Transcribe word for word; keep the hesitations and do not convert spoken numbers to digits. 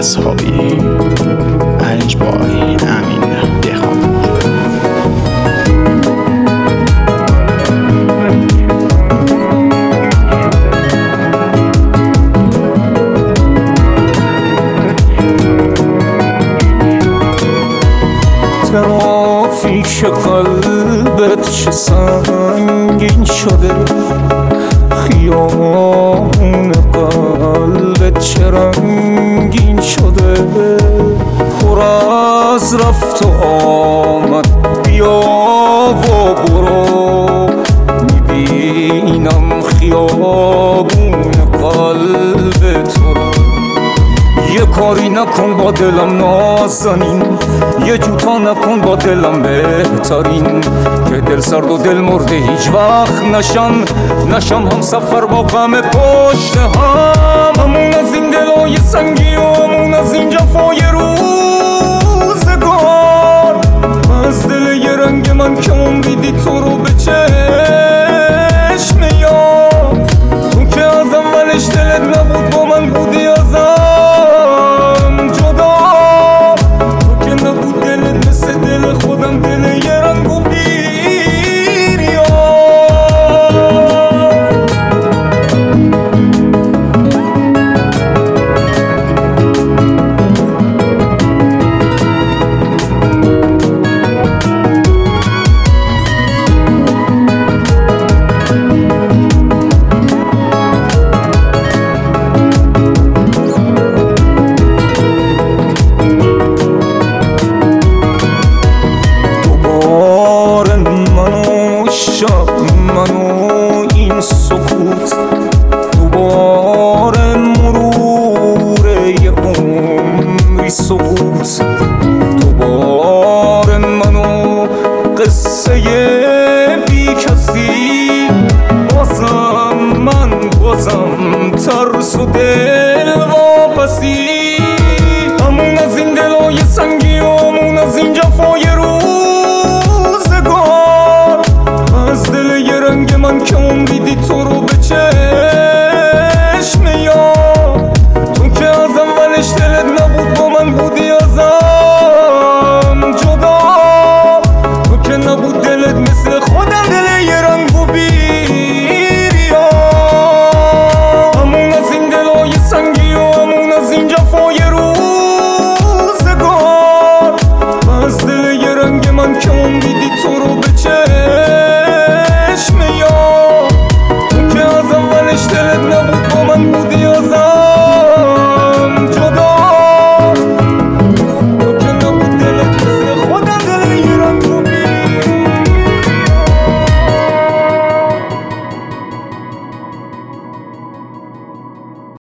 اصحابی الجبای امین بخوام. ترافیک قلبت چه سنگین شده، خیابون قلبت چه رنگین شده، پر از رفت و آمد بیا و برو، میبینم خیابون قلب تو رو. یه کاری نکن با دلم نازنین، یه جوتا نکن با دلم بهترین، که دل سرد و دل مرده هیچ وقت نشم نشم هم سفر با غم پشت هم. همون از این دلای سنگی و همون از این جفای روزگار، از دل یه رنگ من که عمری دید تو رو به چشم یار. تو که از اولش دلت نبود با من بودی ازم جدا، تو که نبود دلت مثل دل خودم دل یه رنگ و بیریار. منو این سکوت دوباره مرور یه عمری سکوت، دوباره منو قصه بی کسی، بازم من بازم ترس و دل واپسی.